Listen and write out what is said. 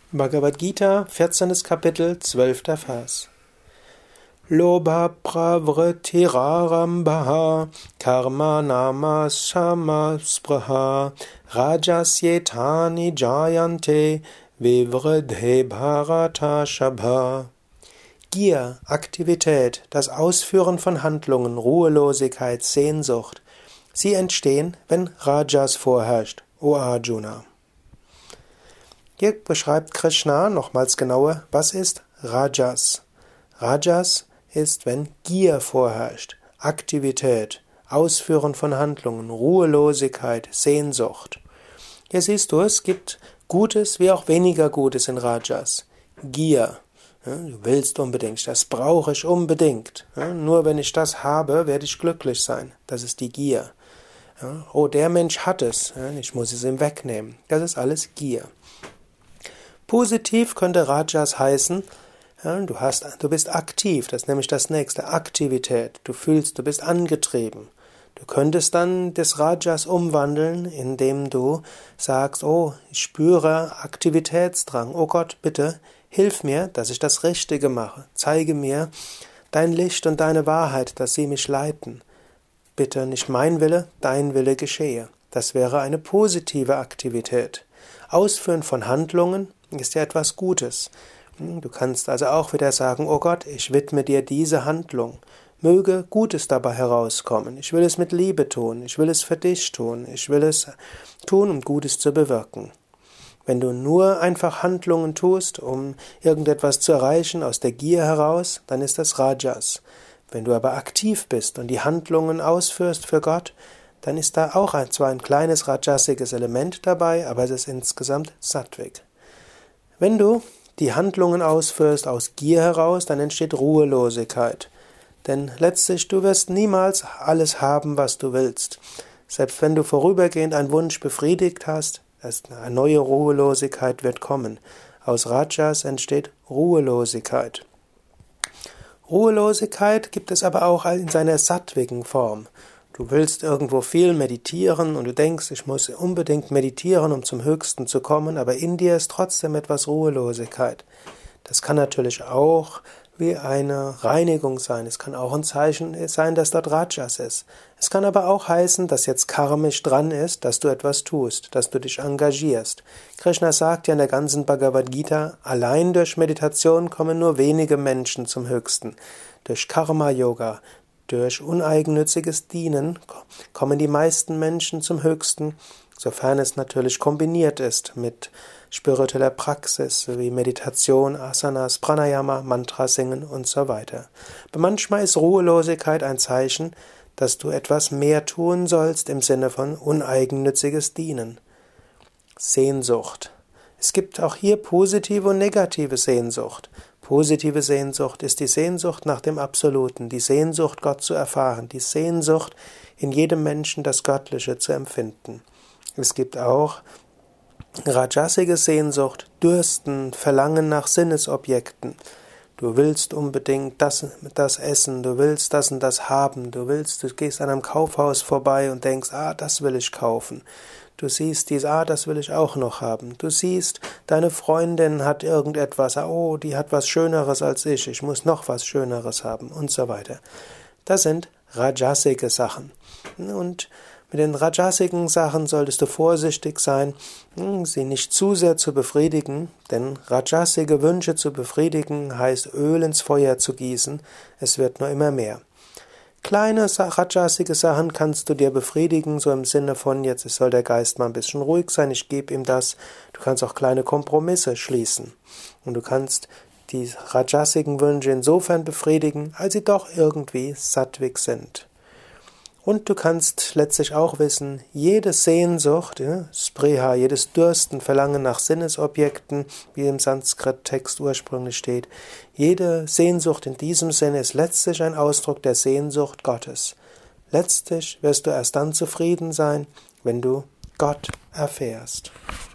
Bhagavad Gita, 14. Kapitel, 12. Vers. Lobha pravritirārambaha karma nama samaspraha rajasyetani jayante vivridhe bharata shabha. Gier, Aktivität, das Ausführen von Handlungen, Ruhelosigkeit, Sehnsucht, sie entstehen, wenn Rajas vorherrscht, o Arjuna. Hier beschreibt Krishna nochmals genauer, was ist Rajas. Rajas ist, wenn Gier vorherrscht, Aktivität, Ausführen von Handlungen, Ruhelosigkeit, Sehnsucht. Hier siehst du, es gibt Gutes wie auch weniger Gutes in Rajas. Gier. Du willst unbedingt, das brauche ich unbedingt. Nur wenn ich das habe, werde ich glücklich sein. Das ist die Gier. Oh, der Mensch hat es, ich muss es ihm wegnehmen. Das ist alles Gier. Positiv könnte Rajas heißen, du bist aktiv, das ist nämlich das nächste, Aktivität. Du fühlst, du bist angetrieben. Du könntest dann des Rajas umwandeln, indem du sagst, oh, ich spüre Aktivitätsdrang. Oh Gott, bitte, hilf mir, dass ich das Richtige mache. Zeige mir dein Licht und deine Wahrheit, dass sie mich leiten. Bitte nicht mein Wille, dein Wille geschehe. Das wäre eine positive Aktivität. Ausführen von Handlungen ist ja etwas Gutes. Du kannst also auch wieder sagen, oh Gott, ich widme dir diese Handlung. Möge Gutes dabei herauskommen. Ich will es mit Liebe tun. Ich will es für dich tun. Ich will es tun, um Gutes zu bewirken. Wenn du nur einfach Handlungen tust, um irgendetwas zu erreichen aus der Gier heraus, dann ist das Rajas. Wenn du aber aktiv bist und die Handlungen ausführst für Gott, dann ist da auch zwar ein kleines rajasiges Element dabei, aber es ist insgesamt Sattvik. Wenn du die Handlungen ausführst aus Gier heraus, dann entsteht Ruhelosigkeit. Denn letztlich, du wirst niemals alles haben, was du willst. Selbst wenn du vorübergehend einen Wunsch befriedigt hast, eine neue Ruhelosigkeit wird kommen. Aus Rajas entsteht Ruhelosigkeit. Ruhelosigkeit gibt es aber auch in seiner sattwigen Form. Du willst irgendwo viel meditieren und du denkst, ich muss unbedingt meditieren, um zum Höchsten zu kommen, aber in dir ist trotzdem etwas Ruhelosigkeit. Das kann natürlich auch wie eine Reinigung sein. Es kann auch ein Zeichen sein, dass dort Rajas ist. Es kann aber auch heißen, dass jetzt karmisch dran ist, dass du etwas tust, dass du dich engagierst. Krishna sagt ja in der ganzen Bhagavad Gita, allein durch Meditation kommen nur wenige Menschen zum Höchsten. Durch Karma-Yoga, durch uneigennütziges Dienen kommen die meisten Menschen zum Höchsten, sofern es natürlich kombiniert ist mit spiritueller Praxis wie Meditation, Asanas, Pranayama, Mantra singen und so weiter. Aber manchmal ist Ruhelosigkeit ein Zeichen, dass du etwas mehr tun sollst im Sinne von uneigennütziges Dienen. Sehnsucht. Es gibt auch hier positive und negative Sehnsucht. Positive Sehnsucht ist die Sehnsucht nach dem Absoluten, die Sehnsucht, Gott zu erfahren, die Sehnsucht, in jedem Menschen das Göttliche zu empfinden. Es gibt auch rajasige Sehnsucht, Dürsten, Verlangen nach Sinnesobjekten. Du willst unbedingt das essen, du willst das und das haben, du gehst an einem Kaufhaus vorbei und denkst, das will ich kaufen. Du siehst das will ich auch noch haben. Du siehst, deine Freundin hat irgendetwas, die hat was Schöneres als ich muss noch was Schöneres haben und so weiter. Das sind rajasige Sachen. Und mit den rajasigen Sachen solltest du vorsichtig sein, sie nicht zu sehr zu befriedigen, denn rajasige Wünsche zu befriedigen heißt Öl ins Feuer zu gießen, es wird nur immer mehr. Kleine rajasige Sachen kannst du dir befriedigen, so im Sinne von, jetzt soll der Geist mal ein bisschen ruhig sein, ich gebe ihm das. Du kannst auch kleine Kompromisse schließen. Und du kannst die rajasigen Wünsche insofern befriedigen, als sie doch irgendwie sattvik sind. Und du kannst letztlich auch wissen, jede Sehnsucht, Spriha, jedes Dürsten, Verlangen nach Sinnesobjekten, wie im Sanskrit-Text ursprünglich steht, jede Sehnsucht in diesem Sinne ist letztlich ein Ausdruck der Sehnsucht Gottes. Letztlich wirst du erst dann zufrieden sein, wenn du Gott erfährst.